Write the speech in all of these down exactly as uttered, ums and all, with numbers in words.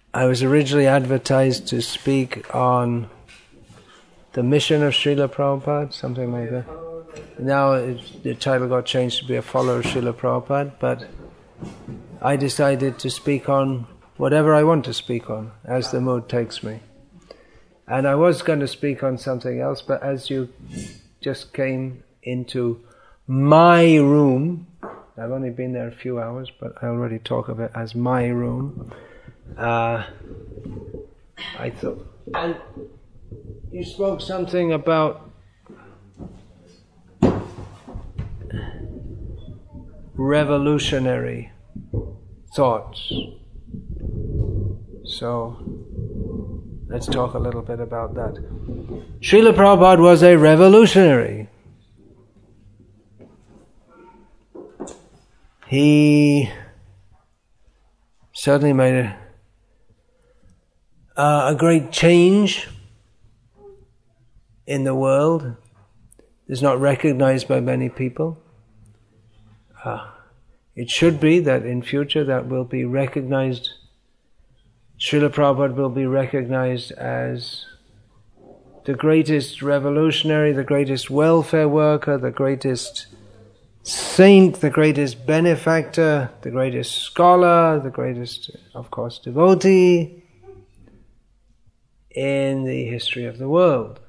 I was originally advertised to speak on the mission of Srila Prabhupada, something like that. Now it, the title got changed to be a follower of Srila Prabhupada, but I decided to speak on whatever I want to speak on, as the mood takes me. And I was going to speak on something else, but as you just came into my room, I've only been there a few hours, but I already talk of it as my room. Uh, I thought, and you spoke something about revolutionary thoughts. So, let's talk a little bit about that. Srila Prabhupada was a revolutionary. He certainly made a, uh, a great change in the world. It's not recognized by many people. Uh, it should be that in future that will be recognized. Srila Prabhupada will be recognized as the greatest revolutionary, the greatest welfare worker, the greatest saint, the greatest benefactor, the greatest scholar, the greatest, of course, devotee in the history of the world.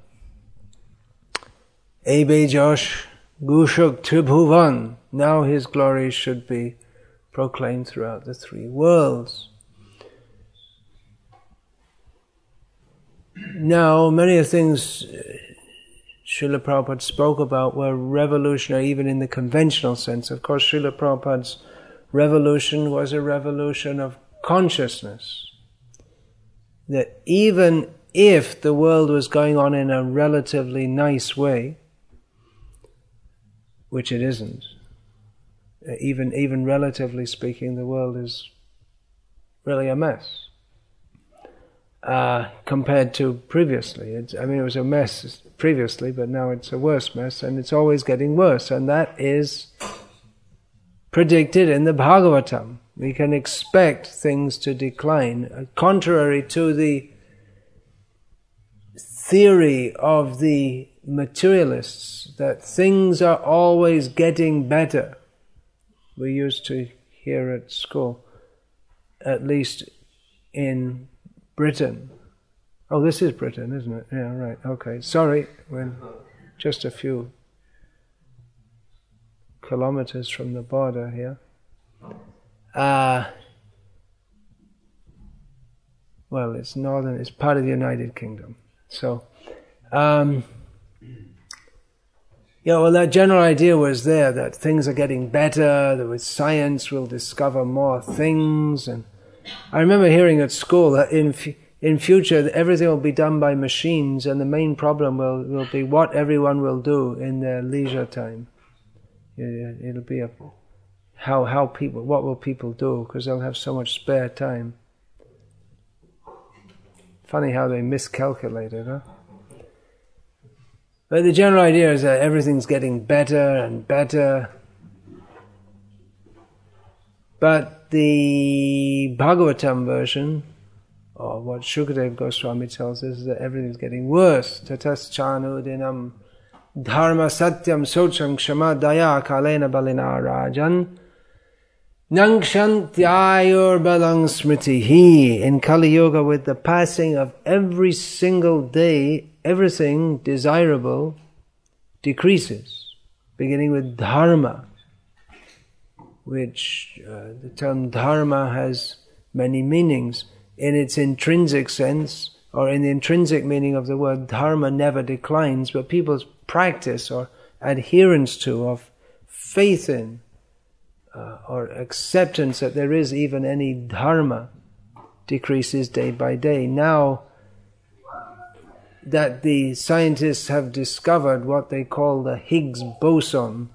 Ebe Josh Gushuk Tribhuvan. Now his glory should be proclaimed throughout the three worlds. Now, many of the things Srila Prabhupada spoke about were revolutionary even in the conventional sense. Of course, Srila Prabhupada's revolution was a revolution of consciousness. That even if the world was going on in a relatively nice way, which it isn't, even, even relatively speaking, the world is really a mess. Uh, compared to previously. It's, I mean, it was a mess previously, but now it's a worse mess, and it's always getting worse, and that is predicted in the Bhagavatam. We can expect things to decline, uh, contrary to the theory of the materialists, that things are always getting better. We used to hear at school, at least in Britain. Oh, this is Britain, isn't it? Yeah, right. Okay. Sorry, we're just a few kilometers from the border here. Uh, well, it's northern, it's part of the United Kingdom. So, um, yeah, well, that general idea was there, that things are getting better, that with science we'll discover more things, and I remember hearing at school that in f- in future everything will be done by machines, and the main problem will, will be what everyone will do in their leisure time. It, it'll be a how how people what will people do, because they'll have so much spare time. Funny how they miscalculated, huh? But the general idea is that everything's getting better and better. But the Bhagavatam version, or what Shukadeva Goswami tells us, is that everything's getting worse. Tataschanu dinam dharma satyam socham kshama daya kalena balina rajan nangshantyayur balang smritihi. In Kali Yuga, with the passing of every single day, everything desirable decreases, beginning with dharma, which uh, the term dharma has many meanings. In its intrinsic sense, or in the intrinsic meaning of the word, dharma never declines, but people's practice or adherence to, of faith in, uh, or acceptance that there is even any dharma, decreases day by day. Now that the scientists have discovered what they call the Higgs boson,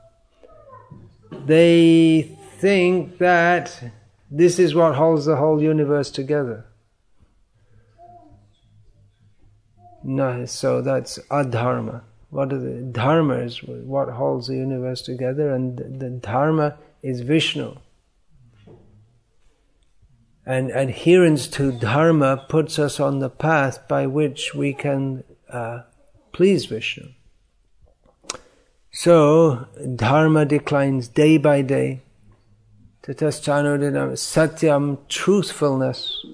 they think that this is what holds the whole universe together. No, so that's adharma. What are the dharma is what holds the universe together, and the, the dharma is Vishnu. And adherence to dharma puts us on the path by which we can uh, please Vishnu. So, dharma declines day by day. Tatasthanudinam, satyam, truthfulness.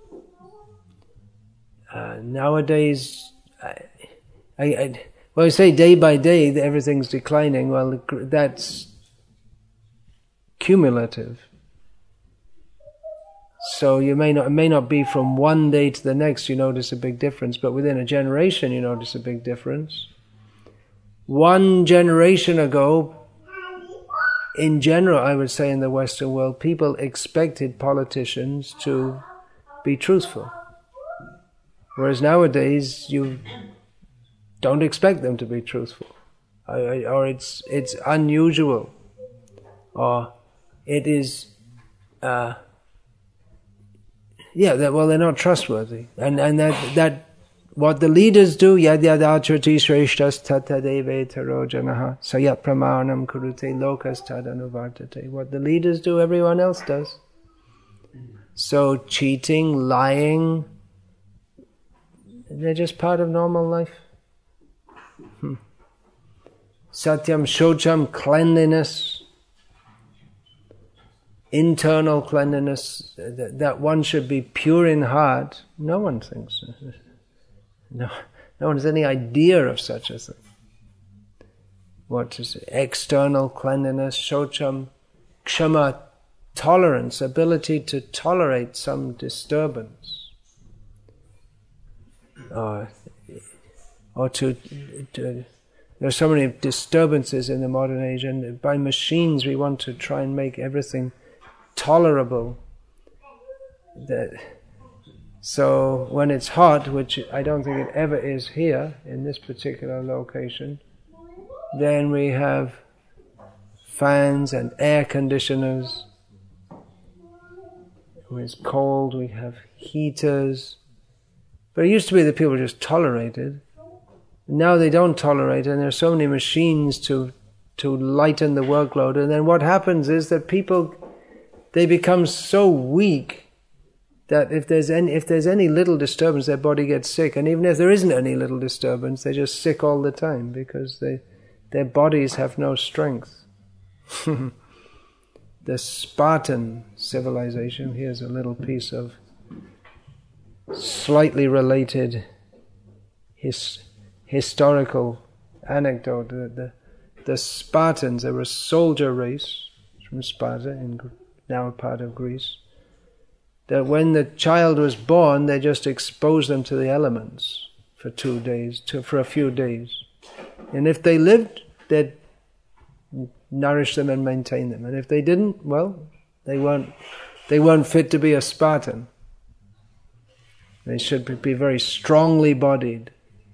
Uh, nowadays, I, I, I, well, I say day by day that everything's declining. Well, that's cumulative. So you may not, it may not be from one day to the next you notice a big difference, but within a generation you notice a big difference. One generation ago, in general, I would say in the Western world, people expected politicians to be truthful. Whereas nowadays, you don't expect them to be truthful. Or it's it's unusual. Or it is... Uh, Yeah, that, well, they're not trustworthy, and and that that what the leaders do, yad yad acharati shreshtas tatadeve taro janaha sayat pramanam kurute lokas tadanuvartate. What the leaders do, everyone else does. So cheating, lying, they're just part of normal life. Hmm. Satyam shocham, cleanliness. Internal cleanliness, that, that one should be pure in heart, no one thinks. No, no one has any idea of such a thing. What is it? External cleanliness, shocham, kshama, tolerance, ability to tolerate some disturbance. Or, or to, to there are so many disturbances in the modern age, and by machines we want to try and make everything tolerable. That so when it's hot, which I don't think it ever is here in this particular location, then we have fans and air conditioners. When it's cold, we have heaters. But it used to be that people just tolerated. Now they don't tolerate, and there are so many machines to to lighten the workload. And then what happens is that people, they become so weak that if there's any if there's any little disturbance, their body gets sick. And even if there isn't any little disturbance, they're just sick all the time because they their bodies have no strength. The Spartan civilization, here's a little piece of slightly related his, historical anecdote. The, the, the Spartans, they were a soldier race from Sparta, in now a part of Greece, that when the child was born, they just exposed them to the elements for two days, to, for a few days. And if they lived, they'd nourish them and maintain them. And if they didn't, well, they weren't, they weren't fit to be a Spartan. They should be very strongly bodied.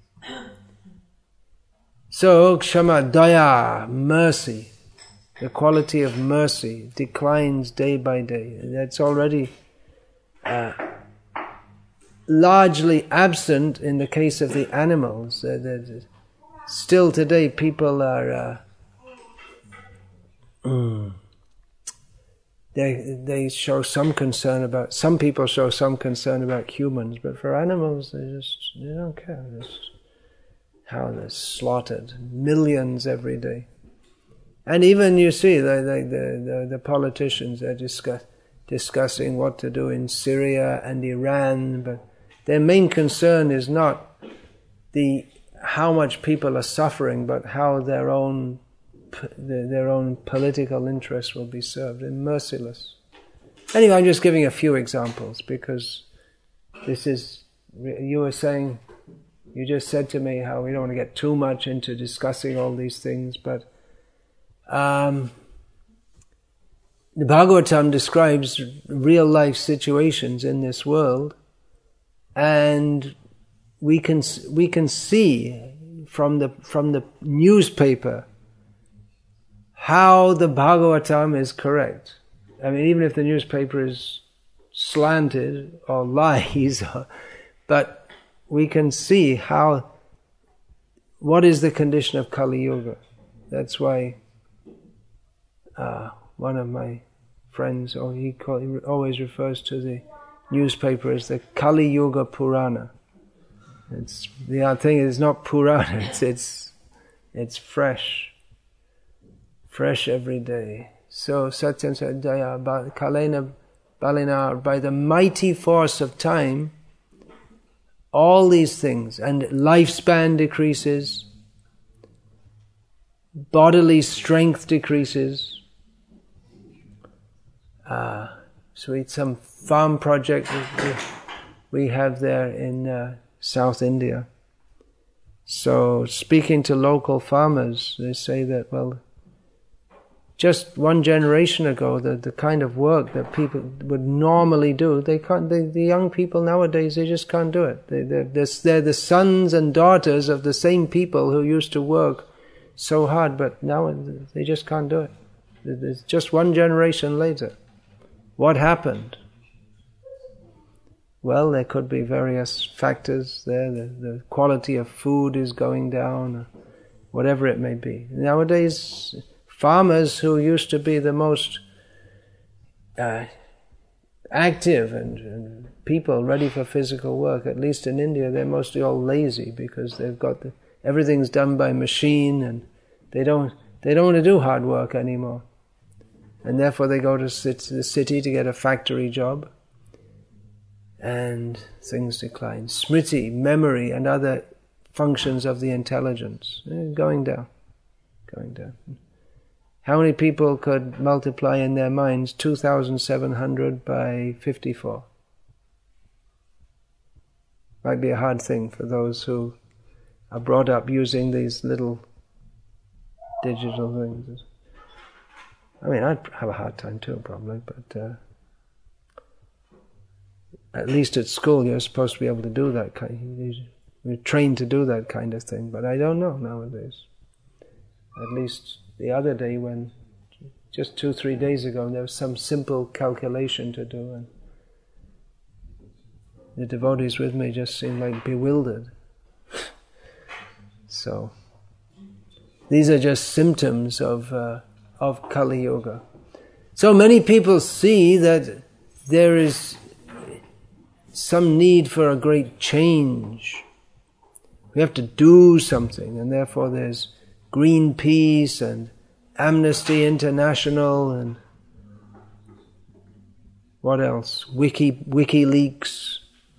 So, kshama, daya, mercy, the quality of mercy declines day by day. That's already uh, largely absent in the case of the animals. Uh, the, still today people are, uh, mm, they they show some concern about, some people show some concern about humans, but for animals they just, they don't care. Just how they're slaughtered, millions every day. And even you see the the the, the politicians are discuss, discussing what to do in Syria and Iran, but their main concern is not the how much people are suffering, but how their own their own political interests will be served. They're merciless. Anyway, I'm just giving a few examples because this is, you were saying, you just said to me how we don't want to get too much into discussing all these things, but Um, the Bhagavatam describes real life situations in this world, and we can we can see from the from the newspaper how the Bhagavatam is correct. I mean, even if the newspaper is slanted or lies, but we can see how what is the condition of Kali Yuga. That's why Uh, one of my friends, or he, call, he always refers to the newspaper as the Kali Yuga Purana. It's, the odd thing is not Purana, it's, it's, it's fresh. Fresh every day. So Satyam said, Kalena Balina, by the mighty force of time, all these things, and lifespan decreases, bodily strength decreases. Uh, so it's some farm project we, we have there in uh, South India. So speaking to local farmers, they say that, well, just one generation ago, the, the kind of work that people would normally do, they can't. They, the young people nowadays, they just can't do it. They, they're, they're, they're the sons and daughters of the same people who used to work so hard, but now they just can't do it. It's just one generation later. What happened? Well, there could be various factors there. The, the quality of food is going down, or whatever it may be. Nowadays, farmers who used to be the most uh, active and, and people ready for physical work, at least in India, they're mostly all lazy because they've got the, everything's done by machine, and they don't they don't want to do hard work anymore. And therefore they go to the city to get a factory job, and things decline. Smriti, memory, and other functions of the intelligence, going down, going down. How many people could multiply in their minds two thousand seven hundred by fifty-four? Might be a hard thing for those who are brought up using these little digital things. I mean, I'd have a hard time too, probably, but uh, at least at school you're supposed to be able to do that kind. You're trained to do that kind of thing, but I don't know nowadays. At least the other day, when just two, three days ago, there was some simple calculation to do, and the devotees with me just seemed like bewildered. So these are just symptoms of uh, of Kali Yuga. So many people see that there is some need for a great change. We have to do something, and therefore there's Greenpeace and Amnesty International and what else? Wiki WikiLeaks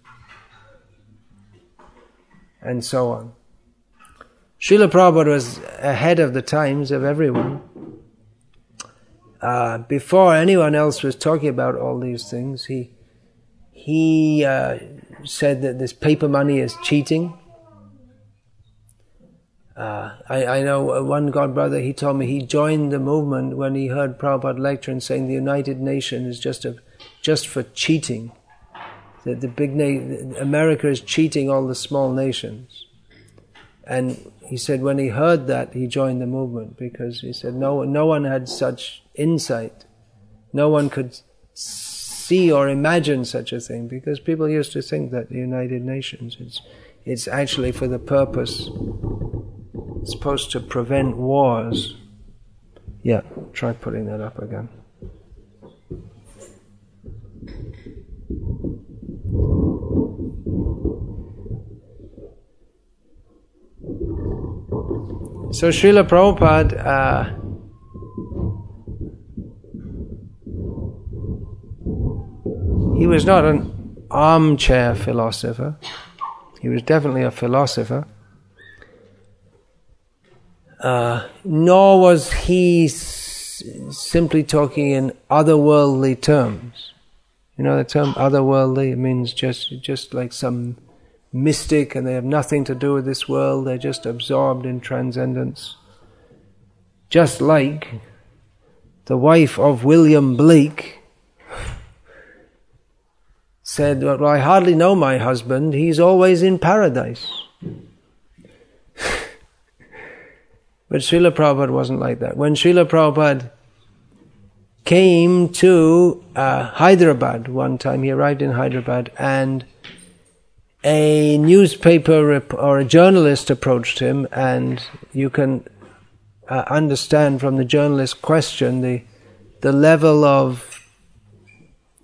and so on. Srila Prabhupada was ahead of the times of everyone. Uh, before anyone else was talking about all these things, he he uh, said that this paper money is cheating. Uh, I, I know one God brother, he told me he joined the movement when he heard Prabhupada lecture and saying the United Nations is just a, just for cheating. That the big na- America is cheating all the small nations. And he said when he heard that, he joined the movement, because he said no, no one had such insight. No one could see or imagine such a thing, because people used to think that the United Nations, it's, it's actually for the purpose, it's supposed to prevent wars. Yeah, try putting that up again. So Srila Prabhupada, uh, he was not an armchair philosopher. He was definitely a philosopher. Uh, nor was he s- simply talking in otherworldly terms. You know the term otherworldly? It means just just like some mystic, and they have nothing to do with this world, they're just absorbed in transcendence. Just like the wife of William Blake said, well, I hardly know my husband, he's always in paradise. But Srila Prabhupada wasn't like that. When Srila Prabhupada came to uh, Hyderabad one time, he arrived in Hyderabad, and a newspaper rep- or a journalist approached him, and you can uh, understand from the journalist's question the the level of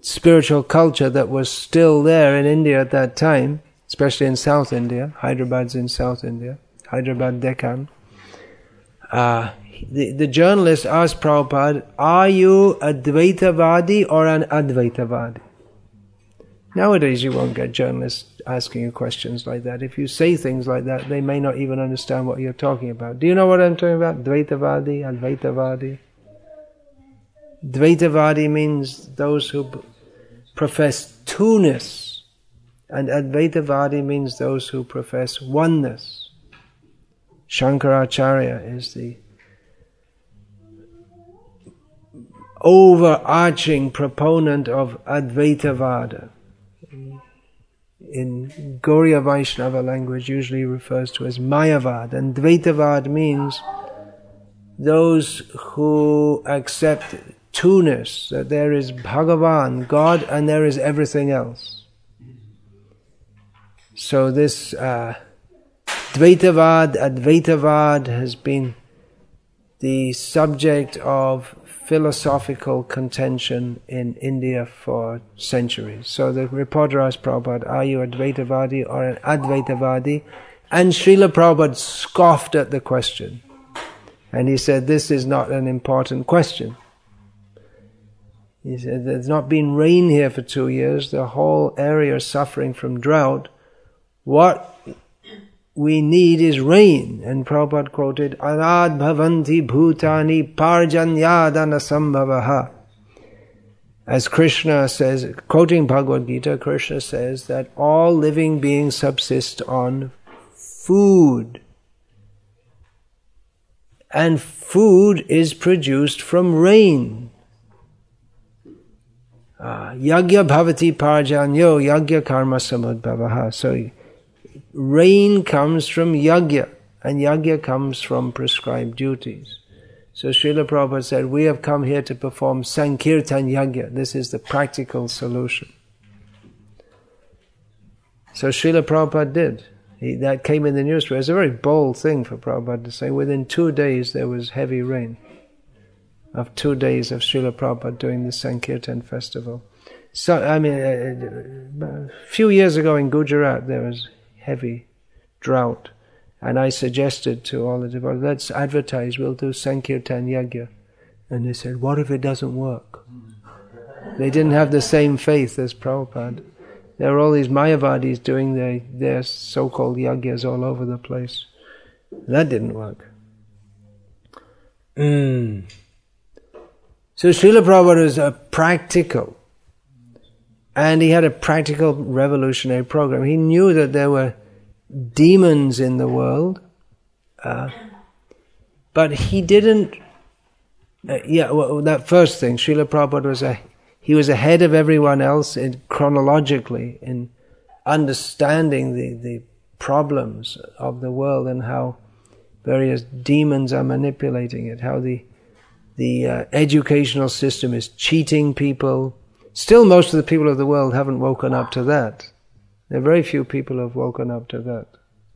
spiritual culture that was still there in India at that time, especially in South India. Hyderabad's in South India, Hyderabad Deccan. Uh, the, the journalist asked Prabhupada, are you a Dvaitavadi or an Advaitavadi? Nowadays you won't get journalists asking you questions like that. If you say things like that, they may not even understand what you're talking about. Do you know what I'm talking about? Dvaitavadi, Advaitavadi. Dvaitavadi means those who profess two-ness, and Advaitavadi means those who profess oneness. Shankaracharya is the overarching proponent of Advaitavada. In Gauriya Vaishnava language usually refers to as Mayavad, and Dvaitavad means those who accept two-ness, that there is Bhagavan, God, and there is everything else. So this uh, Dvaitavad, Advaitavad has been the subject of philosophical contention in India for centuries. So the reporter asked Prabhupada, are you a Dvaitavadi or an Advaitavadi? And Srila Prabhupada scoffed at the question. And he said, this is not an important question. He said, there's not been rain here for two years. The whole area is suffering from drought. What we need is rain. And Prabhupada quoted, Anad bhavanti bhutani parjanyadana sambhavaha. As Krishna says, quoting Bhagavad Gita, Krishna says that all living beings subsist on food. And food is produced from rain. Uh, yagya bhavati parjanyo yagya karma samudbhavaha. So rain comes from yagya, and yagya comes from prescribed duties. So Srila Prabhupada said, we have come here to perform Sankirtan Yagya. This is the practical solution. So Srila Prabhupada did. He, that came in the newspaper. It's a very bold thing for Prabhupada to say. Within two days there was heavy rain. Of two days of Srila Prabhupada doing the Sankirtan festival. So, I mean, a, a few years ago in Gujarat there was heavy drought. And I suggested to all the devotees, let's advertise, we'll do Sankirtan Yagya. And they said, what if it doesn't work? They didn't have the same faith as Prabhupada. There were all these Mayavadis doing their, their so-called Yagyas all over the place. That didn't work. Mm. So Srila Prabhupada was a practical, and he had a practical revolutionary program. He knew that there were demons in the world, uh, but he didn't, uh, yeah, well, that first thing, Srila Prabhupada was a, he was ahead of everyone else in, chronologically in understanding the, the problems of the world and how various demons are manipulating it, how the the uh, educational system is cheating people. Still, most of the people of the world haven't woken up to that. There are very few people who have woken up to that.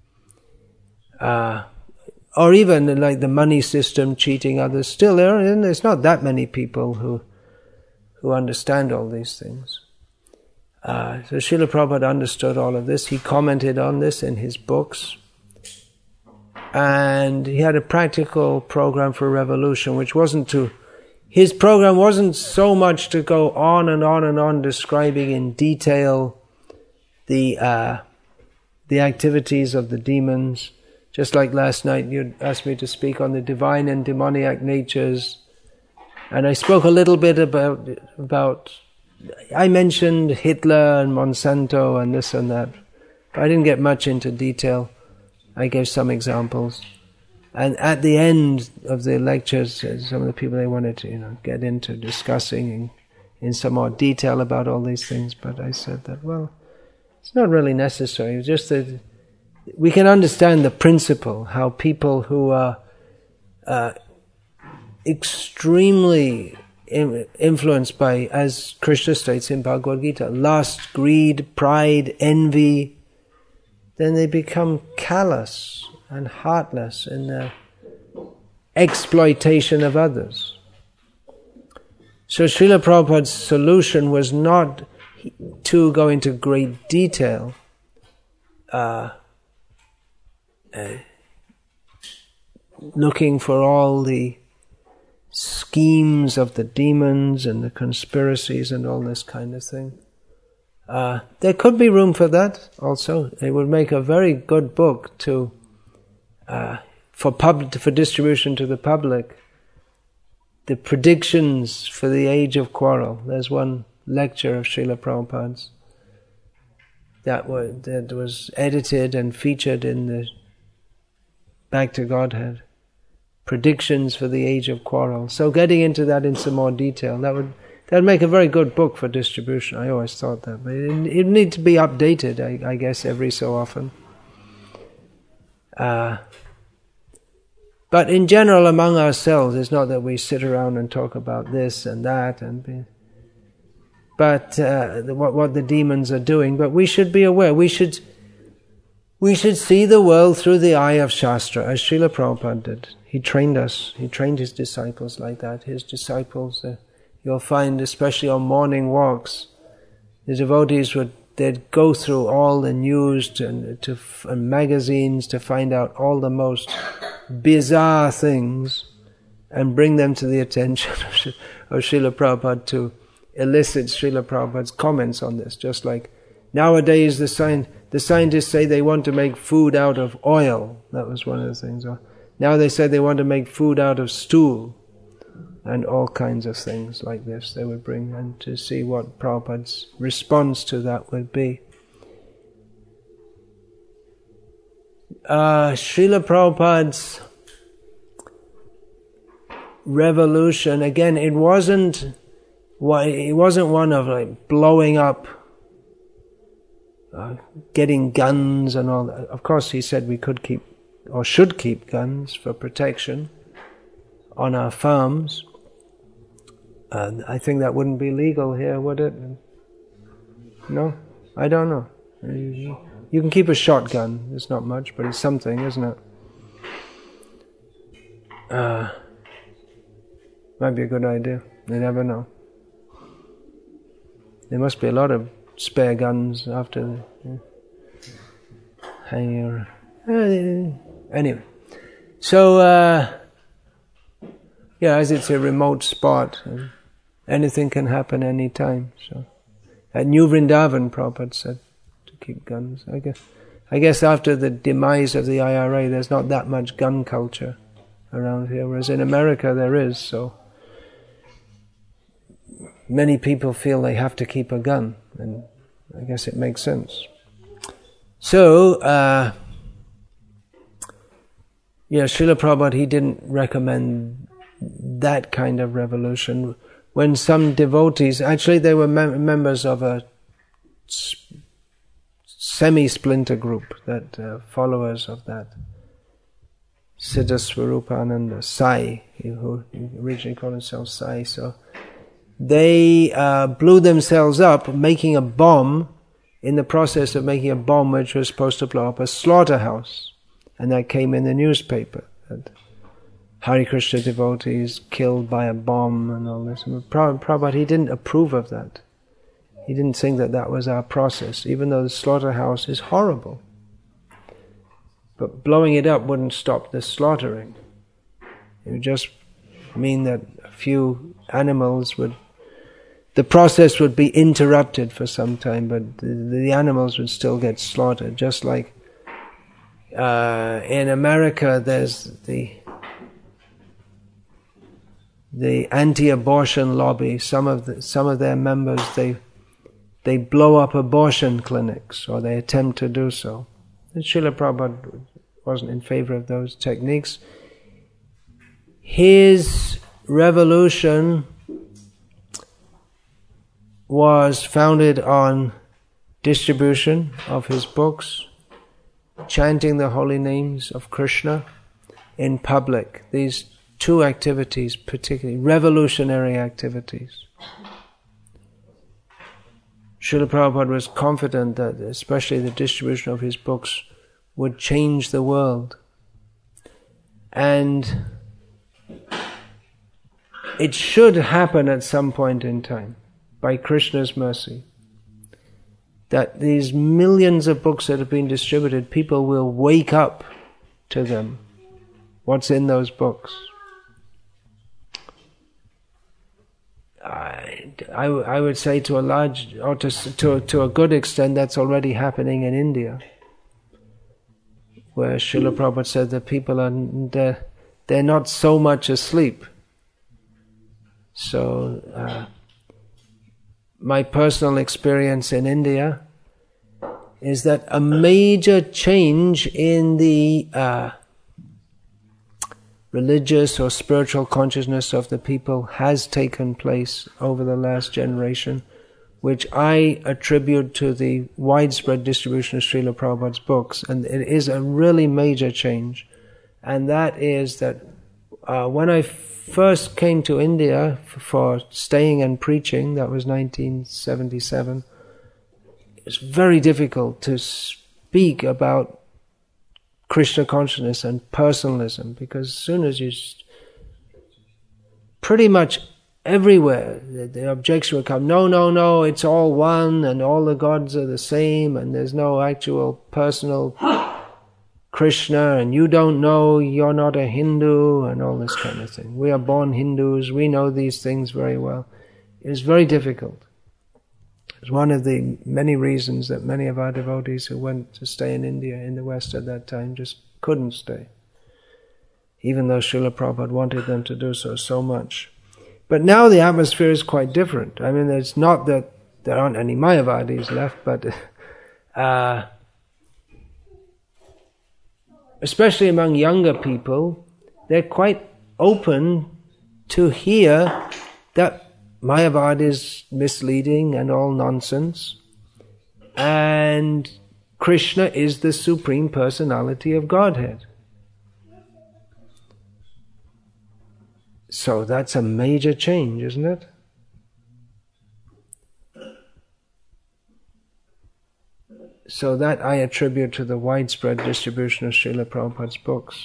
Uh, or even like the money system cheating others. Still, there are, there's not that many people who who understand all these things. Uh, so Srila Prabhupada understood all of this. He commented on this in his books. And he had a practical program for revolution, which wasn't to... His program wasn't so much to go on and on and on describing in detail the uh, the activities of the demons. Just like last night you asked me to speak on the divine and demoniac natures. And I spoke a little bit about... about I mentioned Hitler and Monsanto and this and that. But I didn't get much into detail. I gave some examples. And at the end of the lectures, some of the people, they wanted to, you know, get into discussing in, in some more detail about all these things. But I said that, well, it's not really necessary. It's just that we can understand the principle, how people who are uh, extremely in, influenced by, as Krishna states in Bhagavad Gita, lust, greed, pride, envy, then they become callous and heartless in their exploitation of others. So Srila Prabhupada's solution was not to go into great detail, uh, uh, looking for all the schemes of the demons and the conspiracies and all this kind of thing. Uh, there could be room for that also. It would make a very good book to uh, for pub for distribution to the public. The predictions for the age of quarrel. There's one lecture of Srila Prabhupada's that was, that was edited and featured in the Back to Godhead. Predictions for the age of quarrel. So getting into that in some more detail, that would that would make a very good book for distribution. I always thought that, but it it need to be updated, I, I guess, every so often. Uh, but in general, among ourselves, it's not that we sit around and talk about this and that, and be, but uh, the, what what the demons are doing. But we should be aware. We should. We should see the world through the eye of Shastra, as Srila Prabhupada did. He trained us, he trained his disciples like that. His disciples, uh, you'll find, especially on morning walks, the devotees would they'd go through all the news to, to, and magazines to find out all the most bizarre things and bring them to the attention of, of Srila Prabhupada to elicit Srila Prabhupada's comments on this. Just like nowadays the science... The scientists say they want to make food out of oil. That was one of the things. Now they say they want to make food out of stool. And all kinds of things like this they would bring, and to see what Prabhupada's response to that would be. Uh, Srila Prabhupada's revolution, again, it wasn't, it wasn't one of like blowing up, Uh, getting guns and all that. Of course, he said we could keep, or should keep guns for protection on our farms. And I think that wouldn't be legal here, would it? No? I don't know. You can keep a shotgun. It's not much, but it's something, isn't it? Uh, might be a good idea. You never know. There must be a lot of spare guns after the yeah, hanging around. Uh, anyway, so uh, yeah, as it's a remote spot, and anything can happen any time. So at New Vrindavan, Prabhupada said to keep guns. I guess, I guess after the demise of the I R A, there's not that much gun culture around here, whereas in America there is. So many people feel they have to keep a gun, and I guess it makes sense. So, uh, yeah, Srila Prabhupada, he didn't recommend that kind of revolution. When some devotees, actually they were mem- members of a semi-splinter group, that uh, followers of that Siddha Swarupananda, Sai, who originally called himself Sai, so they uh, blew themselves up making a bomb, in the process of making a bomb which was supposed to blow up a slaughterhouse. And that came in the newspaper, that Hare Krishna devotees killed by a bomb and all this. And Prabhupada, he didn't approve of that. He didn't think that that was our process, even though the slaughterhouse is horrible. But blowing it up wouldn't stop the slaughtering. It would just mean that a few animals would, the process would be interrupted for some time, but the, the animals would still get slaughtered. Just like uh, in America, there's the the anti-abortion lobby. Some of the, some of their members, they they blow up abortion clinics, or they attempt to do so. And Srila Prabhupada wasn't in favor of those techniques. His revolution was founded on distribution of his books, chanting the holy names of Krishna in public. These two activities, particularly revolutionary activities. Srila Prabhupada was confident that especially the distribution of his books would change the world. And it should happen at some point in time, by Krishna's mercy, that these millions of books that have been distributed, people will wake up to them, what's in those books. I, I, I would say to a large, or to, to, to a good extent, that's already happening in India, where Srila Prabhupada said that people are, they're, they're not so much asleep. So, uh, my personal experience in India is that a major change in the uh, religious or spiritual consciousness of the people has taken place over the last generation, which I attribute to the widespread distribution of Srila Prabhupada's books. And it is a really major change. And that is that uh, when I first came to India for staying and preaching, that was nineteen seventy-seven, it's very difficult to speak about Krishna consciousness and personalism, because as soon as you, pretty much everywhere, the, the objection will come, no, no, no, it's all one, and all the gods are the same, and there's no actual personal Krishna, and you don't know, you're not a Hindu, and all this kind of thing. We are born Hindus, we know these things very well. It's very difficult. It's one of the many reasons that many of our devotees who went to stay in India, in the West at that time, just couldn't stay, even though Srila Prabhupada wanted them to do so so much. But now the atmosphere is quite different. I mean, it's not that there aren't any Mayavadis left, but uh, especially among younger people, they're quite open to hear that Mayavad is misleading and all nonsense, and Krishna is the Supreme Personality of Godhead. So that's a major change, isn't it? So that I attribute to the widespread distribution of Srila Prabhupada's books.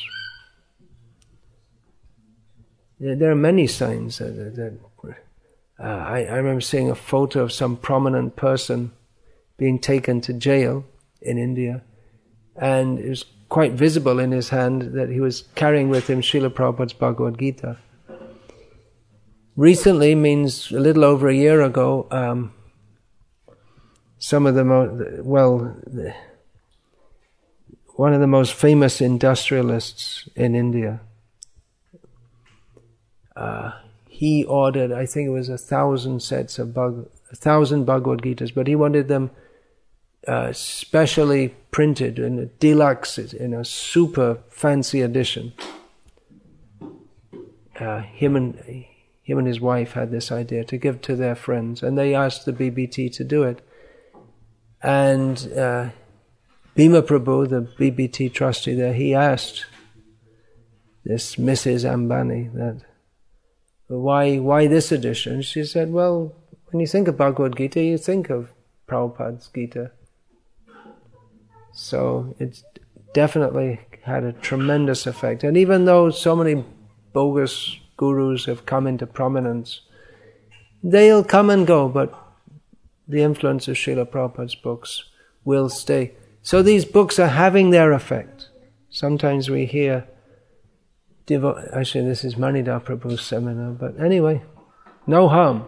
There are many signs that, that uh, I, I remember seeing a photo of some prominent person being taken to jail in India, and it was quite visible in his hand that he was carrying with him Srila Prabhupada's Bhagavad Gita. Recently, means a little over a year ago, um, some of the most, well, the, one of the most famous industrialists in India, uh, he ordered, I think it was a thousand sets of Bhag, a thousand Bhagavad Gitas, but he wanted them uh, specially printed in a deluxe, in a super fancy edition. Uh, him and him and his wife had this idea to give to their friends, and they asked the B B T to do it. And uh, Bhima Prabhu, the B B T trustee there, he asked this Missus Ambani that, why why this edition? She said, well, when you think of Bhagavad Gita, you think of Prabhupada's Gita. So it's definitely had a tremendous effect. And even though so many bogus gurus have come into prominence, they'll come and go, but the influence of Srila Prabhupada's books will stay. So these books are having their effect. Sometimes we hear, devo- actually this is Manidhar Prabhu's seminar, but anyway, no harm.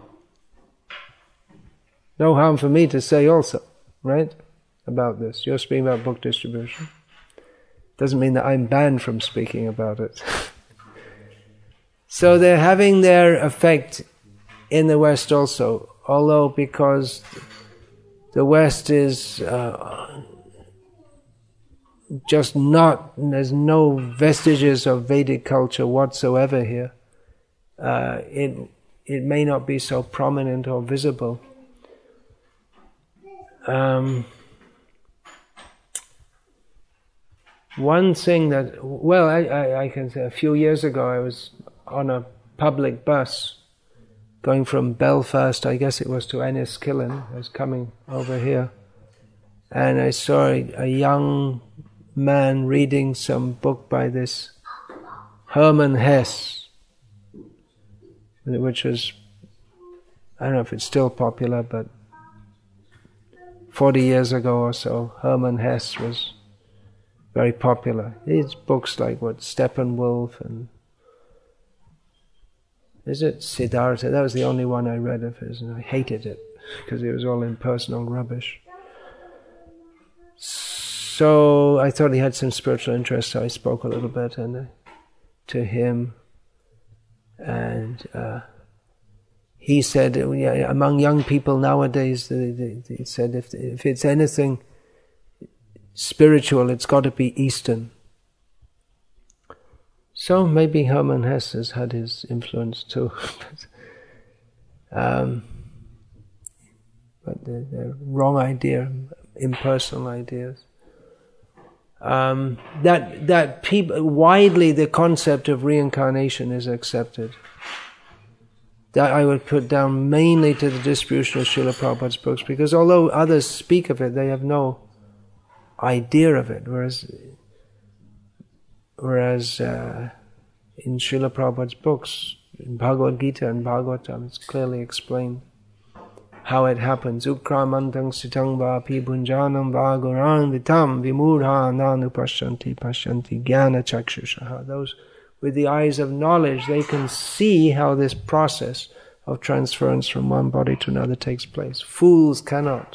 No harm for me to say also, right, about this. You're speaking about book distribution. Doesn't mean that I'm banned from speaking about it. So they're having their effect in the West also, although because the West is uh, just not, there's no vestiges of Vedic culture whatsoever here, uh, it, it may not be so prominent or visible. Um, one thing that, well, I, I, I can say a few years ago I was on a public bus going from Belfast, I guess it was, to Enniskillen. I was coming over here, and I saw a, a young man reading some book by this Hermann Hesse. It which was, I don't know if it's still popular, but forty years ago or so, Hermann Hesse was very popular. His books like what, Steppenwolf and is it Siddhartha? That was the only one I read of his, and I hated it because it was all impersonal rubbish. So I thought he had some spiritual interest, so I spoke a little bit and uh, to him, and uh, he said, uh, yeah, among young people nowadays, they, they, they said if if it's anything spiritual, it's got to be Eastern. So maybe Hermann Hesse has had his influence too. um, but the, the wrong idea, impersonal ideas. Um, that that people widely the concept of reincarnation is accepted. That I would put down mainly to the distribution of Srila Prabhupada's books, because although others speak of it, they have no idea of it. Whereas, whereas uh, in Srila Prabhupada's books, in Bhagavad Gita and Bhagavatam, it's clearly explained how it happens. Ukramantang sitang vapi bhunjanam vaguran vitam vimurha nanupashyanti pashyanti jnana chakshushaha. Those with the eyes of knowledge, they can see how this process of transference from one body to another takes place. Fools cannot.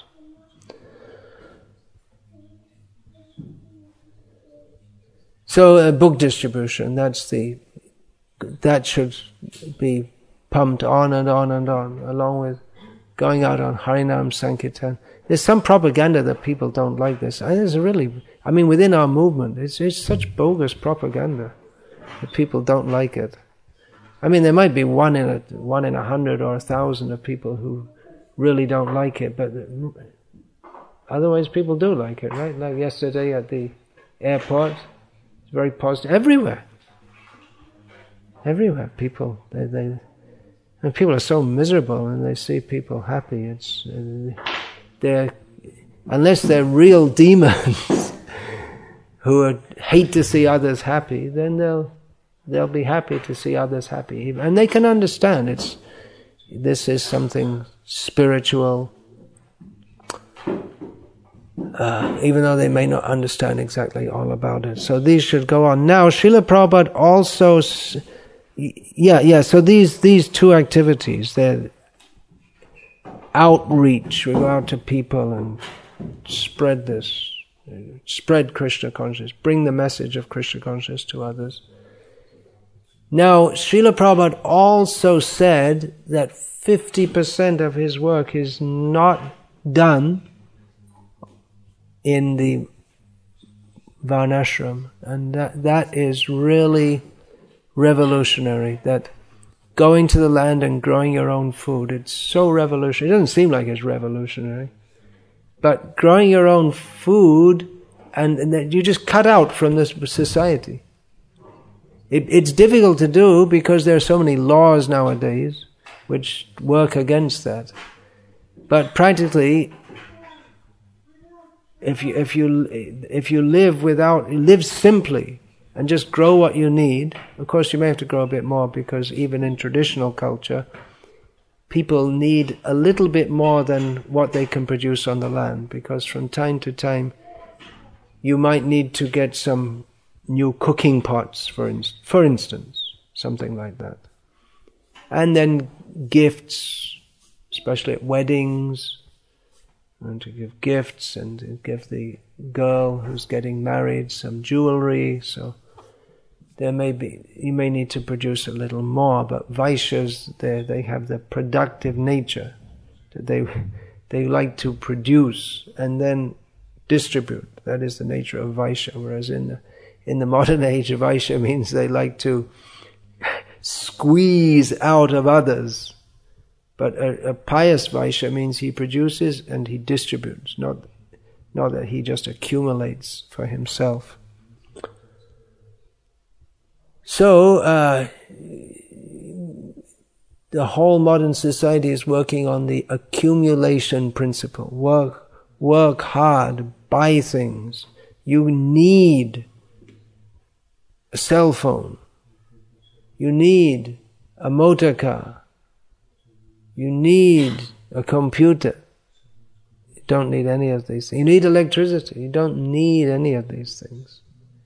So uh, book distribution, that's the, that should be pumped on and on and on, along with going out on Harinam Sankirtan. There's some propaganda that people don't like this. And there's really, I mean, within our movement, it's, it's such bogus propaganda that people don't like it. I mean, there might be one in a one in a hundred or a thousand of people who really don't like it, but otherwise people do like it, right? Like yesterday at the airport, it's very positive. Everywhere, everywhere, people they they. And people are so miserable when they see people happy. It's uh, they're unless they're real demons who are, hate to see others happy, then they'll they'll be happy to see others happy, and they can understand it's this is something spiritual, uh, even though they may not understand exactly all about it. So these should go on. Now, Srila Prabhupada also. S- Yeah, yeah, so these these two activities, they're outreach, we go out to people and spread this, spread Krishna consciousness, bring the message of Krishna consciousness to others. Now, Srila Prabhupada also said that fifty percent of his work is not done in the Varnashram, and that, that is really revolutionary, that going to the land and growing your own food, it's so revolutionary. It doesn't seem like it's revolutionary, but growing your own food and, and that you just cut out from this society. It, it's difficult to do because there are so many laws nowadays which work against that. But practically, if you if you if you live without live simply, and just grow what you need. Of course, you may have to grow a bit more because even in traditional culture, people need a little bit more than what they can produce on the land, because from time to time, you might need to get some new cooking pots, for, in- for instance, something like that. And then gifts, especially at weddings, and to give gifts and to give the girl who's getting married some jewelry, so there may be, you may need to produce a little more, but Vaishyas, they they have the productive nature. They they like to produce and then distribute. That is the nature of Vaishya, whereas in the, in the modern age, Vaishya means they like to squeeze out of others. But a, a pious Vaishya means he produces and he distributes, not not that he just accumulates for himself. So, uh, the whole modern society is working on the accumulation principle. Work, work hard, buy things. You need a cell phone. You need a motor car. You need a computer. You don't need any of these things. You need electricity. You don't need any of these things.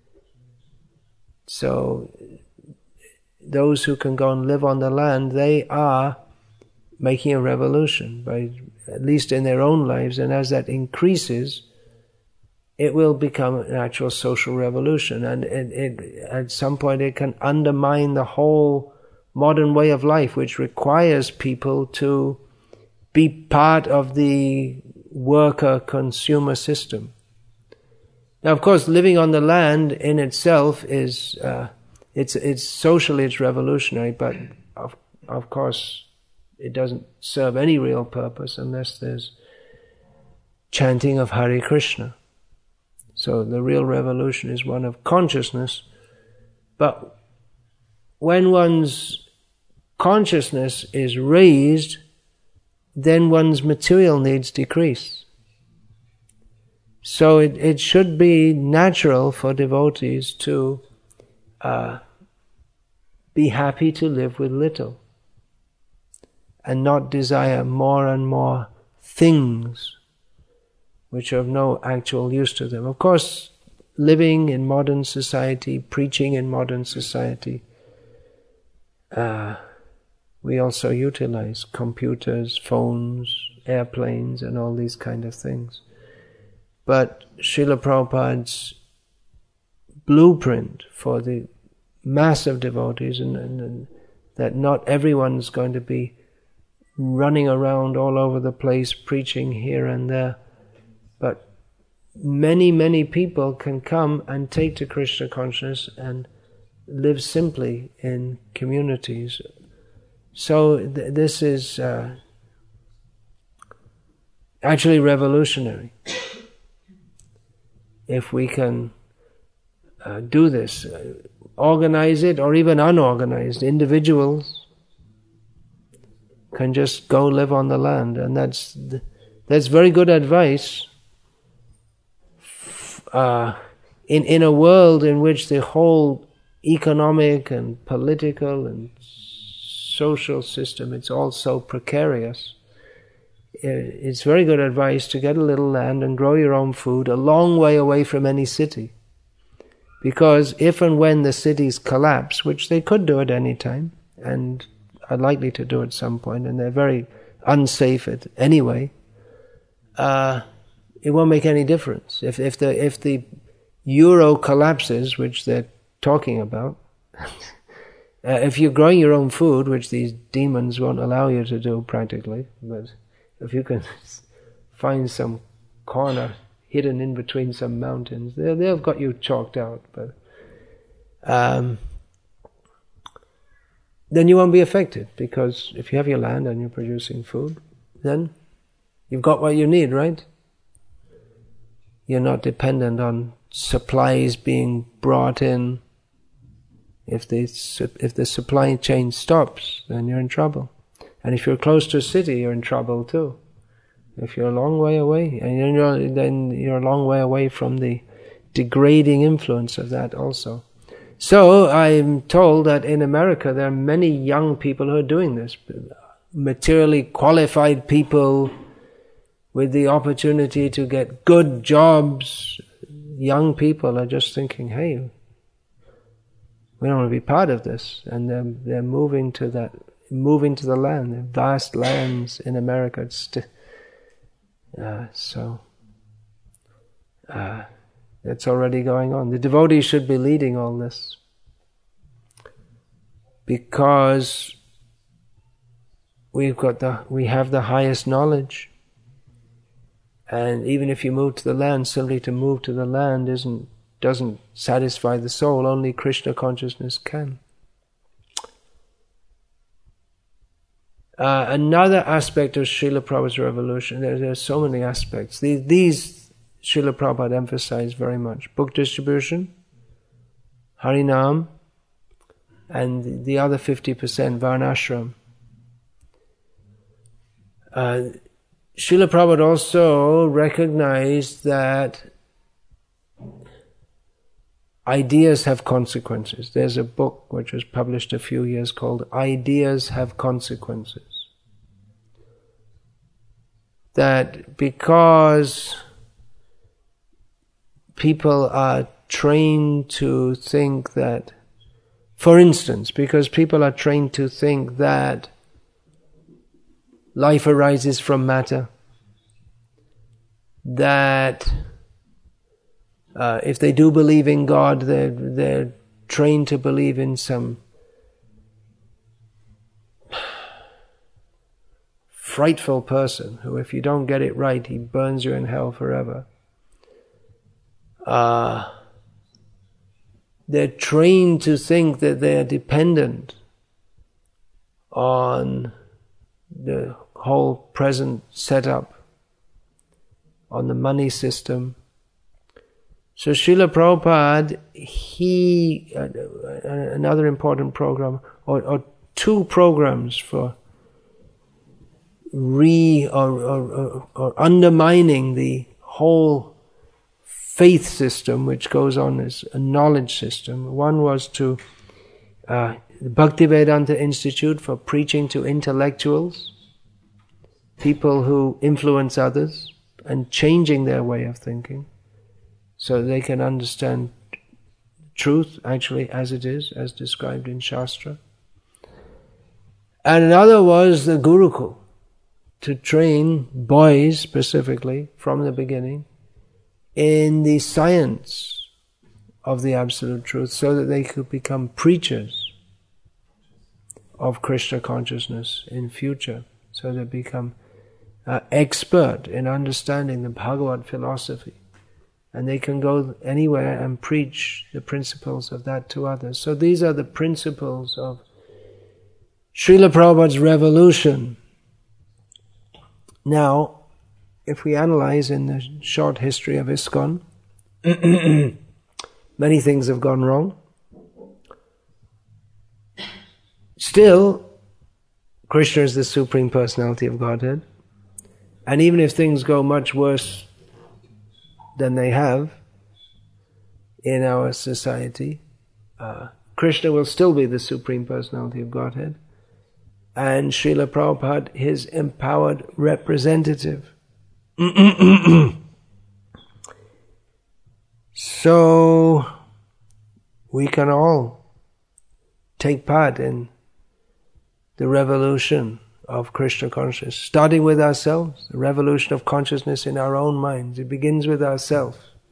So, those who can go and live on the land, they are making a revolution, by at least in their own lives, and as that increases, it will become an actual social revolution, and it, it, at some point it can undermine the whole modern way of life, which requires people to be part of the worker-consumer system. Now, of course, living on the land in itself is, uh, it's, it's socially it's revolutionary, but of, of course it doesn't serve any real purpose unless there's chanting of Hare Krishna. So the real revolution is one of consciousness, but when one's consciousness is raised, then one's material needs decrease. So it, it should be natural for devotees to uh, be happy to live with little and not desire more and more things which are of no actual use to them. Of course, living in modern society, preaching in modern society, uh, we also utilize computers, phones, airplanes, and all these kind of things. But Srila Prabhupada's blueprint for the mass of devotees, and, and, and that not everyone's going to be running around all over the place preaching here and there, but many, many people can come and take to Krishna consciousness and live simply in communities. So th- this is uh, actually revolutionary. If we can uh, do this, uh, organize it, or even unorganized individuals can just go live on the land, and that's th- that's very good advice. Uh, in in a world in which the whole economic and political and social system, it's all so precarious, it's very good advice to get a little land and grow your own food a long way away from any city. Because if and when the cities collapse, which they could do at any time, and are likely to do at some point, and they're very unsafe at anyway, uh, it won't make any difference. If if the if the euro collapses, which they're talking about, uh, if you're growing your own food, which these demons won't allow you to do practically, but if you can find some corner hidden in between some mountains, they they've got you chalked out. But um, then you won't be affected, because if you have your land and you're producing food, then you've got what you need, right? You're not dependent on supplies being brought in. If the if the supply chain stops, then you're in trouble. And if you're close to a city, you're in trouble too. If you're a long way away, and you're, then you're a long way away from the degrading influence of that also. So I'm told that in America there are many young people who are doing this, materially qualified people with the opportunity to get good jobs. Young people are just thinking, hey, we don't want to be part of this, and they're, they're moving to that, moving to the land, the vast lands in America. It's st- uh, so uh, it's already going on. The devotees should be leading all this, because we've got the we have the highest knowledge. And even if you move to the land, simply to move to the land isn't doesn't satisfy the soul. Only Krishna consciousness can. Uh, another aspect of Srila Prabhupada's revolution, there, there are so many aspects. These, these Srila Prabhupada emphasized very much. Book distribution, Harinam, and the other fifty percent, Varnashram. Uh, Srila Prabhupada also recognized that ideas have consequences. There's a book which was published a few years called Ideas Have Consequences. that because people are trained to think that, for instance, because people are trained to think that life arises from matter, that uh, if they do believe in God, they're, they're trained to believe in some frightful person who, if you don't get it right, he burns you in hell forever. Uh, they're trained to think that they are dependent on the whole present setup, on the money system. So Srila Prabhupada, he, uh, another important program, or, or two programs for re or, or, or undermining the whole faith system which goes on as a knowledge system. One was to uh, the Bhaktivedanta Institute for preaching to intellectuals, people who influence others, and changing their way of thinking so they can understand truth actually as it is, as described in Shastra. And another was the Gurukul, to train boys specifically from the beginning in the science of the Absolute Truth so that they could become preachers of Krishna consciousness in future, so they become uh, expert in understanding the Bhagavad philosophy, and they can go anywhere and preach the principles of that to others. So these are the principles of Srila Prabhupada's revolution. Now, if we analyze in the short history of ISKCON, many things have gone wrong. Still, Krishna is the Supreme Personality of Godhead. And even if things go much worse than they have in our society, uh, Krishna will still be the Supreme Personality of Godhead. And Srila Prabhupada, his empowered representative. So, we can all take part in the revolution of Krishna consciousness, starting with ourselves, the revolution of consciousness in our own minds. It begins with ourselves.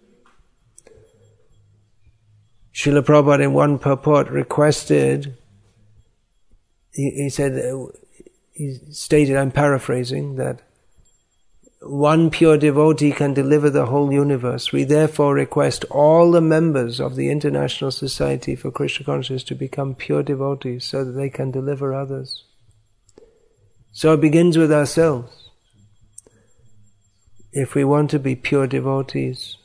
Srila Prabhupada in one purport requested, he, he said, he stated, I'm paraphrasing, that one pure devotee can deliver the whole universe. We therefore request all the members of the International Society for Krishna Consciousness to become pure devotees so that they can deliver others. So it begins with ourselves. If we want to be pure devotees,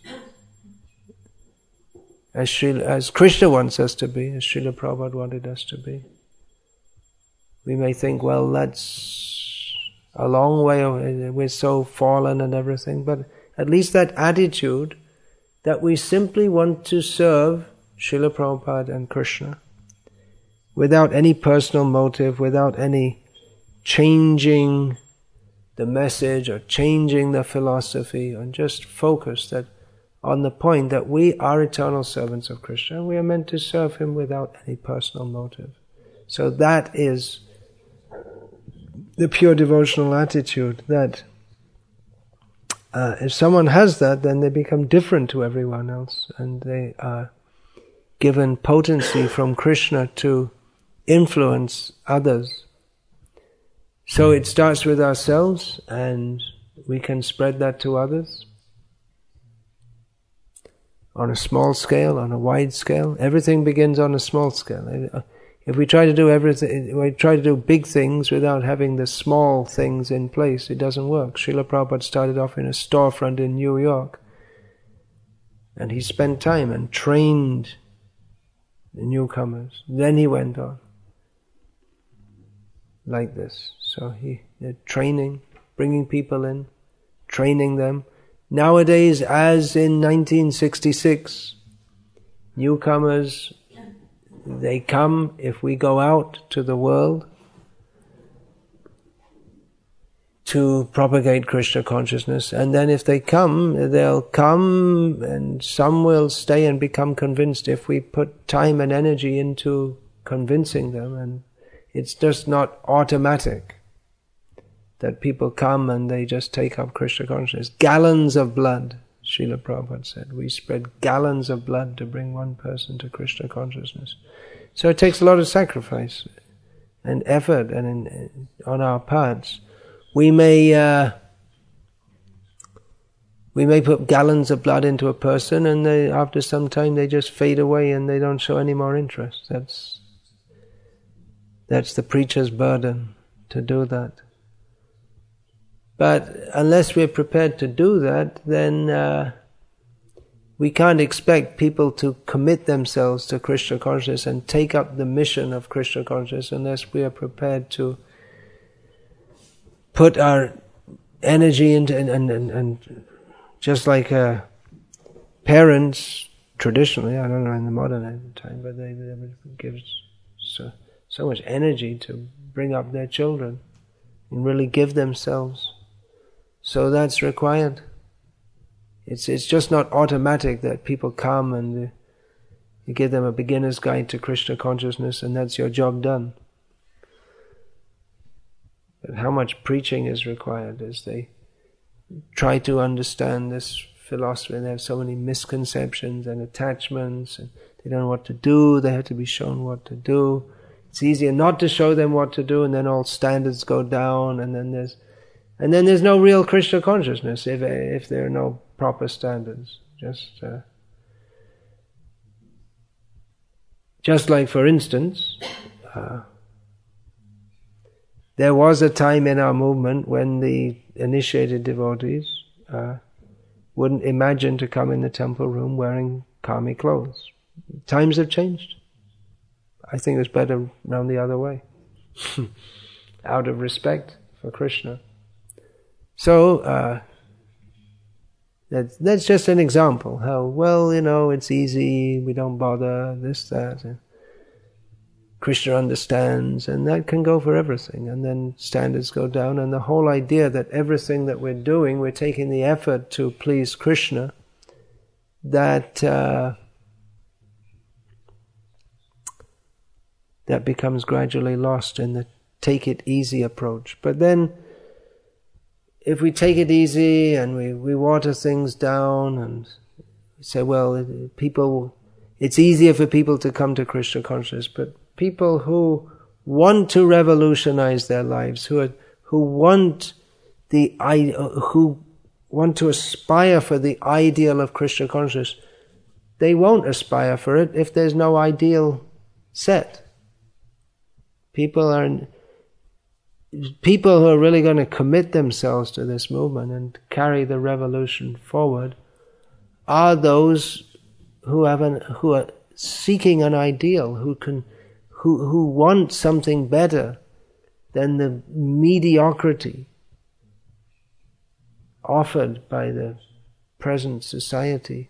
as, Srila, as Krishna wants us to be, as Srila Prabhupada wanted us to be, we may think, well, that's a long way away, we're so fallen and everything, but at least that attitude that we simply want to serve Srila Prabhupada and Krishna without any personal motive, without any changing the message or changing the philosophy, and just focus that on the point that we are eternal servants of Krishna and we are meant to serve Him without any personal motive. So that is the pure devotional attitude, that uh, if someone has that, then they become different to everyone else, and they are given potency from Krishna to influence others. So it starts with ourselves, and we can spread that to others on a small scale, on a wide scale. Everything begins on a small scale. If we try to do everything, we try to do big things without having the small things in place, it doesn't work. Srila Prabhupada started off in a storefront in New York, and he spent time and trained the newcomers. Then he went on like this. So he did training, bringing people in, training them. Nowadays, as in nineteen sixty-six, newcomers, they come, if we go out to the world to propagate Krishna consciousness. And then if they come, they'll come, and some will stay and become convinced if we put time and energy into convincing them. And it's just not automatic that people come and they just take up Krishna consciousness. Gallons of blood, Srila Prabhupada said. We spread gallons of blood to bring one person to Krishna consciousness. So it takes a lot of sacrifice and effort and in, on our parts. We may uh, we may put gallons of blood into a person, and they, after some time they just fade away and they don't show any more interest. That's that's the preacher's burden to do that. But unless we're prepared to do that, then uh, we can't expect people to commit themselves to Krishna consciousness and take up the mission of Krishna consciousness unless we are prepared to put our energy into, and, and, and, and just like uh, parents traditionally, I don't know in the modern time, but they, they give so, so much energy to bring up their children and really give themselves. So that's required. It's it's just not automatic that people come and uh, you give them a beginner's guide to Krishna consciousness and that's your job done. But how much preaching is required as they try to understand this philosophy, and they have so many misconceptions and attachments, and they don't know what to do, they have to be shown what to do. It's easier not to show them what to do, and then all standards go down, and then there's and then there's no real Krishna consciousness if if there are no proper standards. Just uh, just like, for instance, uh, there was a time in our movement when the initiated devotees uh, wouldn't imagine to come in the temple room wearing kami clothes. Times have changed. I think it's better round the other way, out of respect for Krishna. So, uh, that's, that's just an example, how, well, you know, it's easy, we don't bother, this, that, and Krishna understands, and that can go for everything, and then standards go down, and the whole idea that everything that we're doing, we're taking the effort to please Krishna, that uh, that becomes gradually lost in the take it easy approach. But then, if we take it easy and we, we water things down and say, well, people, it's easier for people to come to Krishna consciousness, but people who want to revolutionize their lives, who are, who want the who want to aspire for the ideal of Krishna consciousness, they won't aspire for it if there's no ideal set. People are people who are really going to commit themselves to this movement and carry the revolution forward are those who have an, who are seeking an ideal, who can who who want something better than the mediocrity offered by the present society.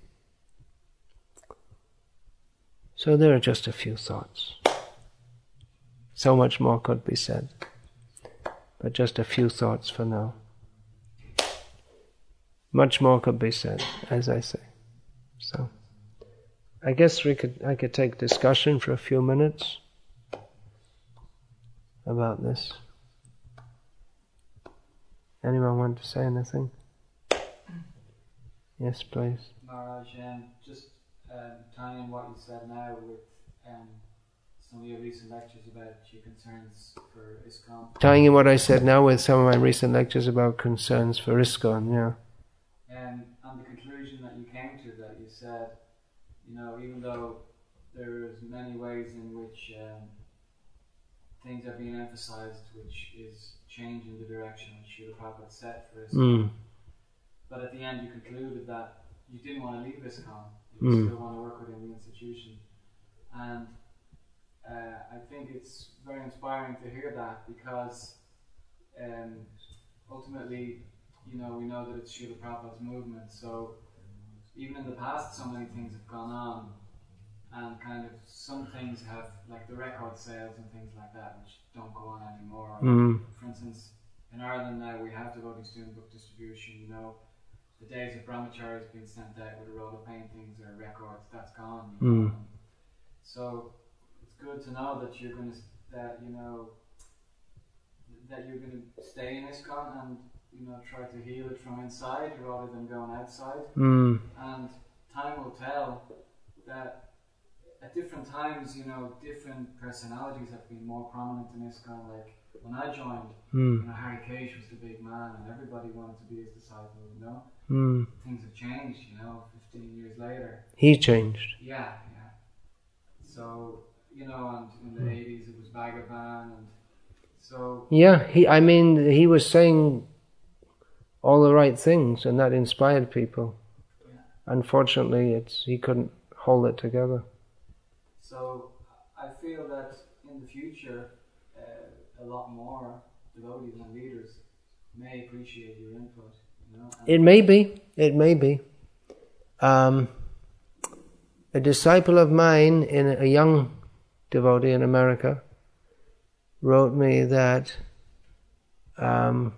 So there are just a few thoughts. So much more could be said, but just a few thoughts for now. Much more could be said, as I say. So, I guess we could. I could take discussion for a few minutes about this. Anyone want to say anything? Yes, please. Maharaj, um, just um, tying in what you said now with um, some of your recent lectures about your concerns for ISKCON. Tying in what I said now with some of my recent lectures about concerns for ISKCON, yeah. Um, and the conclusion that you came to, that you said, you know, even though there's many ways in which um, things are being emphasized, which is changing the direction which Srila Prabhupada set for ISKCON, Mm. but at the end you concluded that you didn't want to leave ISKCON, you Mm. still want to work within the institution. And uh, I think it's very inspiring to hear that, because um, ultimately, you know, we know that it's Srila Prabhupada's movement, so even in the past so many things have gone on, and kind of some things have, like the record sales and things like that, which don't go on anymore. Mm. For instance, in Ireland now we have devotees doing book distribution. You know, the days of brahmacharis being sent out with a roll of paintings or records, that's gone. You know? Mm. So it's good to know that you're going to that you know that you're going to stay in ISKCON and you know try to heal it from inside rather than going outside. Mm. And time will tell that at different times, you know, different personalities have been more prominent in ISKCON. Like when I joined, mm. you know, Harry Keish was the big man, and everybody wanted to be his disciple. You know, mm. things have changed. You know, fifteen years later, he changed. Yeah, yeah. So you know, and in the eighties it was Bhagavan, and so yeah, he. I mean, he was saying all the right things, and that inspired people. Yeah. Unfortunately, it's he couldn't hold it together. So I feel that in the future, uh, a lot more devotees and leaders may appreciate your input. You know, it may be. It may be. Um, a disciple of mine, in a young devotee in America, wrote me that um,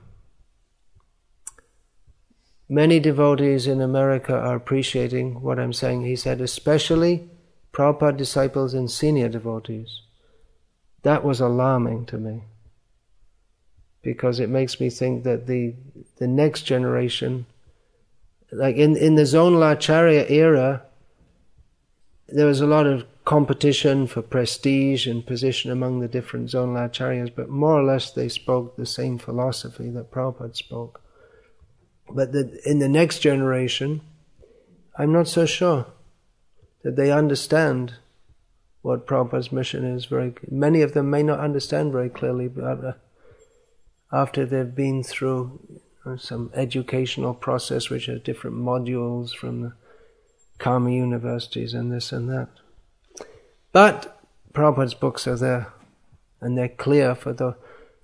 many devotees in America are appreciating what I'm saying. He said, especially Prabhupada disciples and senior devotees. That was alarming to me, because it makes me think that the the next generation, like in, in the Zonalacharya era, there was a lot of competition for prestige and position among the different Zonalacharyas, but more or less they spoke the same philosophy that Prabhupada spoke. But the, in the next generation, I'm not so sure that they understand what Prabhupada's mission is. Very many of them may not understand very clearly, but uh, after they've been through uh, some educational process which has different modules from the Karma universities and this and that. But Prabhupada's books are there, and they're clear for the...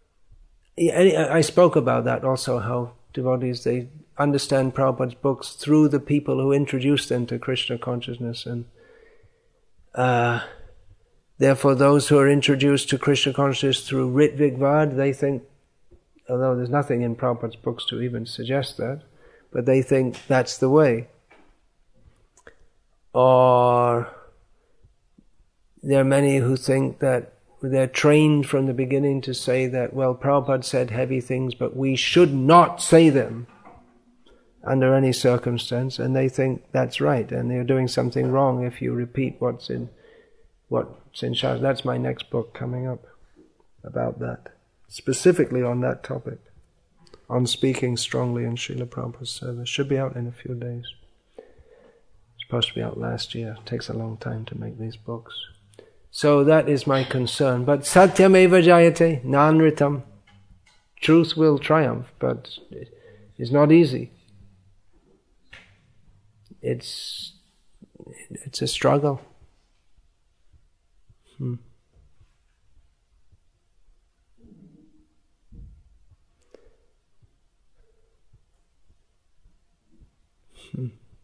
I spoke about that also, how devotees, they understand Prabhupada's books through the people who introduced them to Krishna consciousness, and uh, therefore those who are introduced to Krishna consciousness through Ritvik Vad, they think, although there's nothing in Prabhupada's books to even suggest that, but they think that's the way. Or there are many who think that they're trained from the beginning to say that, well, Prabhupada said heavy things, but we should not say them under any circumstance, and they think that's right, and they're doing something wrong if you repeat what's in what's in Shastra. That's my next book coming up about that, specifically on that topic, on speaking strongly in Srila Prabhupada's service. Should be out in a few days. It's supposed to be out last year. It takes a long time to make these books. So that is my concern. But satyam eva jayate, nanritam. Truth will triumph, but it's not easy. It's it's a struggle. Hmm. Hmm.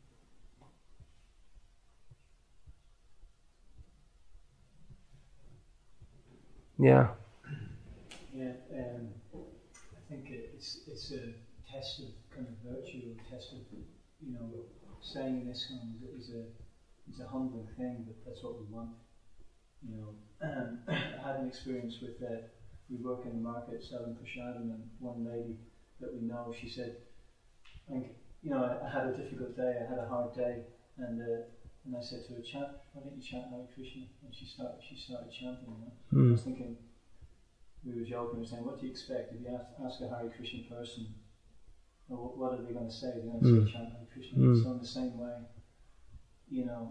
Yeah. Yeah, um, I think it's it's a test of kind of virtue, a test of, you know, staying in ISKCON is a is a humbling thing, but that's what we want. You know, um, I had an experience with uh, we work in the market selling prasadam, and one lady that we know, she said, I think, you know, I, I had a difficult day, I had a hard day, and uh, and I said to her, chant, why don't you chant Hare Krishna? And she started she started chanting. You know? Mm. I was thinking, we were joking, we were saying, what do you expect if you ask, ask a Hare Krishna person, well, what are they going to say? They're going to Mm. say chant Hare Krishna. Mm. So in the same way, you know,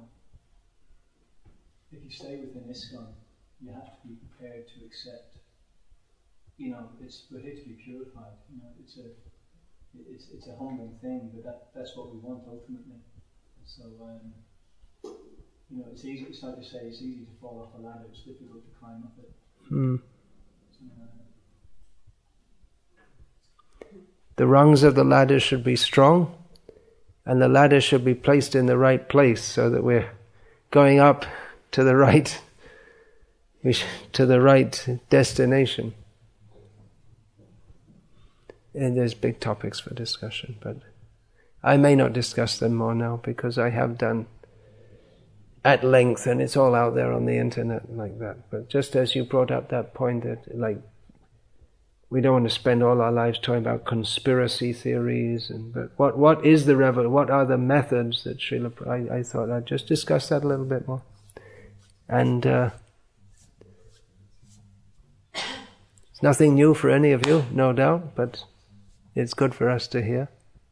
if you stay within ISKCON, you have to be prepared to accept, you know, it's we're here to be purified. You know, it's a it's it's a humbling thing, but that that's what we want ultimately. So um, you know, it's easy. It's like you say, it's easy to fall off a ladder. It's difficult to climb up it. Mm. So, uh, The rungs of the ladder should be strong, and the ladder should be placed in the right place so that we're going up to the right, to the right destination. and there's big topics for discussion, but I may not discuss them more now because I have done at length, and it's all out there on the internet like that. But just as you brought up that point that, like, we don't want to spend all our lives talking about conspiracy theories, and but what what is the revel? What are the methods that Srila? I, I thought I'd just discuss that a little bit more, and uh, it's nothing new for any of you, no doubt, but it's good for us to hear.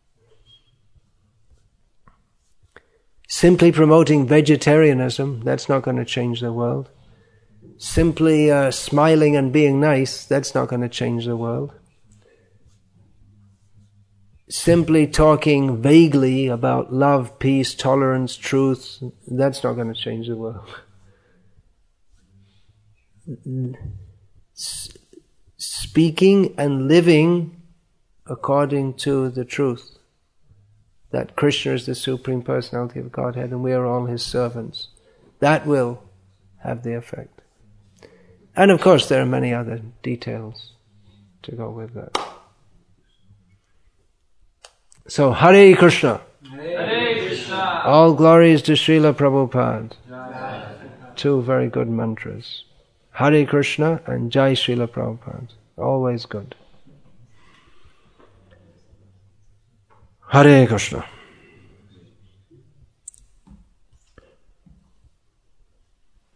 Simply promoting vegetarianism, that's not going to change the world. Simply uh, smiling and being nice, that's not going to change the world. Simply talking vaguely about love, peace, tolerance, truth, that's not going to change the world. S- speaking and living according to the truth, that Krishna is the Supreme Personality of Godhead and we are all His servants, that will have the effect. And of course there are many other details to go with that. So, Hare Krishna. Hare Krishna. All glories to Srila Prabhupada. Two very good mantras. Hare Krishna and Jai Srila Prabhupada. Always good. Hare Krishna.